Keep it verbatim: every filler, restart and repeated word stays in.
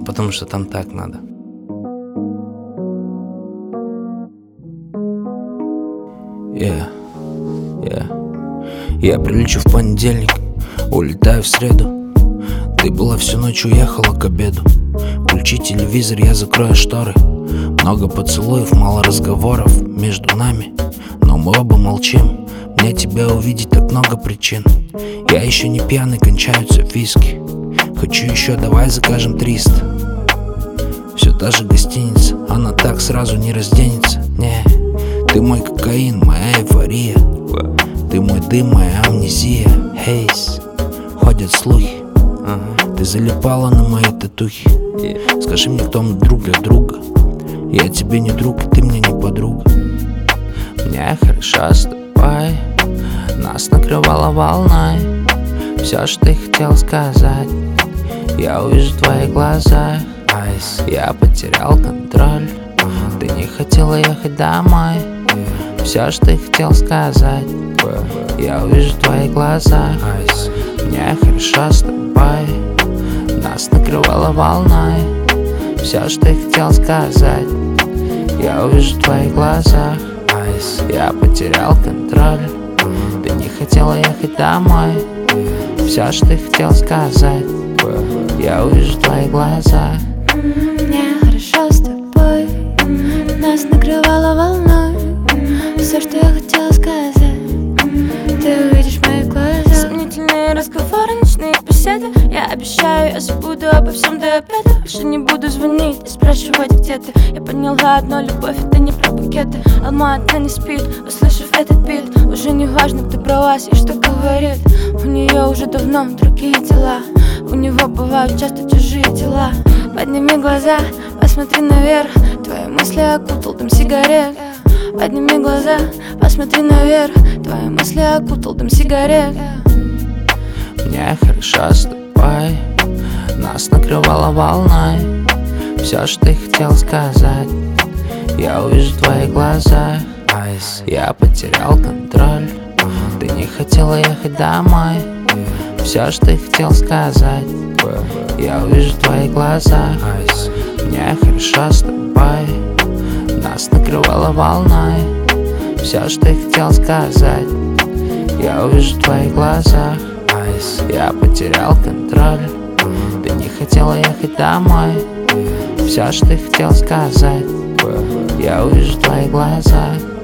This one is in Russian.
потому что там так надо. Yeah, yeah. Я прилечу в понедельник, улетаю в среду. Ты была всю ночь, уехала к обеду. Включи телевизор, я закрою шторы. Много поцелуев, мало разговоров между нами, но мы оба молчим. Мне тебя увидеть так много причин. Я еще не пьяный, кончаются виски. Хочу еще, давай закажем триста. Все та же гостиница, она так сразу не разденется. Не, ты мой кокаин, моя эйфория. Ты мой дым, моя амнезия. Хейс, ходят слухи, ты залипала на мои татухи. Скажи мне, кто мы друг для друга. Я тебе не друг, и ты мне не подруга. Мне хорошо с тобой, нас накрывала волной. Все, что ты хотел сказать, я увижу в твоих глазах. Я потерял контроль, ты не хотела ехать домой. Все, что ты хотел сказать, я увижу в твоих глазах. Мне хорошо с тобой, нас накрывала волной. Все, что ты хотел сказать, я увижу в твоих глазах. Я потерял контроль, ты не хотела ехать домой. Все, что ты хотел сказать, я увижу в твоих глазах. Мне хорошо с тобой, нас накрывала волной. Все, что я хотела сказать, ты увидишь в моих глазах. Сомнительные разговоры, ночные беседы. Я обещаю, я забуду обо всем до обеда. Больше не буду звонить и спрашивать, где ты. Я поняла одно, любовь это не про букеты. Алма-Ата не спит, услышав этот бит. Уже не важно, кто про вас и что говорит. У нее уже давно другие дела. У него бывают часто чужие тела. Подними глаза, посмотри наверх. Твои мысли окутал дым сигарет. Подними глаза, посмотри наверх. Твои мысли окутал дым сигарет. Мне хорошо с тобой, нас накрывала волной. Все, что ты хотел сказать, я увижу в твоих глазах. Я потерял контроль, ты не хотела ехать домой. Все, что ты хотел сказать, я увижу в твоих глазах. Мне хорошо с тобой, нас накрывала волной. Все, что ты хотел сказать, я увижу в твоих глазах. Я потерял контроль, ты не хотела ехать домой. Все, что ты хотел сказать, я увижу в твоих глазах.